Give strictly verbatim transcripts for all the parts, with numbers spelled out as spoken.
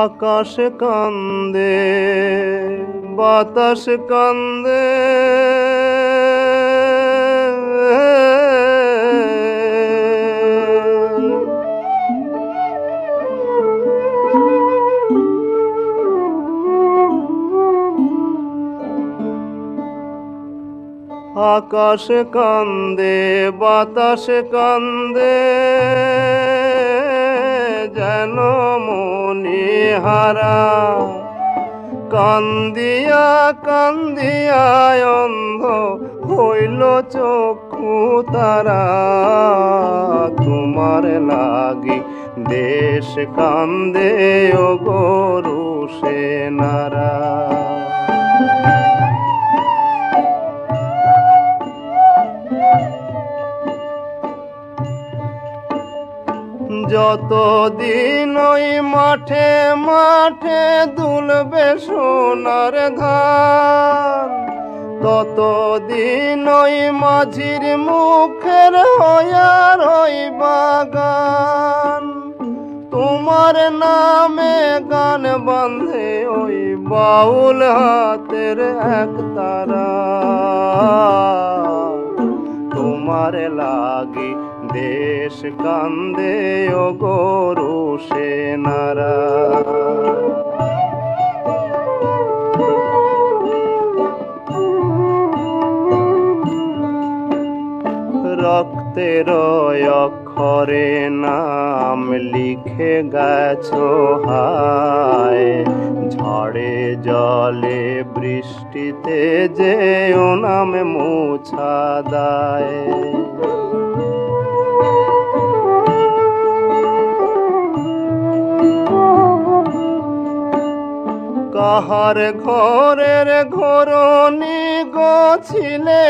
আকাশ কান্দে বাতাস কান্দে আকাশ কান্দে বাতাস কান্দে যেন মণিহারা কান্দিয়া কান্দিয়া অন্ধ হইল চক্ষু তারা। তোমার লাগি দেশ কান্দে ও গরু সেনারা। যতদিন ওই মাঠে মাঠে দুলবে সোনার ধান, ততদিন ওই মাঝির মুখের হইয়ার ওই বাগান। তোমার নামে গান বাঁধে ওই বাউল হাতের এক তারা। তোমার লাগি দেশ কান্দে ও গরু সেনারা। রক্তের অক্ষরে নাম লিখে গেছো হায়, ঝড়ে জলে বৃষ্টিতে যে ও নাম মুছা দায়। কাহার ঘরের ঘরণী গছিলে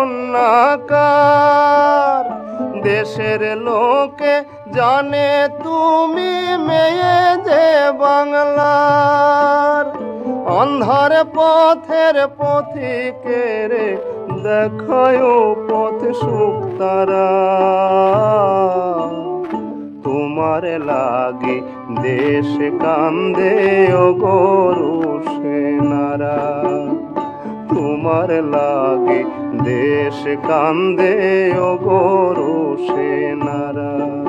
কন্যাকার, দেশের লোকে জানে তুমি মেয়ে যে বাংলার। অন্ধার পথের পথিকের দেখায় পথ সুখ তারা। তোমার লাগি দেশ কান্দে ও গরু সেনারা। তোমার লাগি দেশ কান্দে ও গরু সেনারা।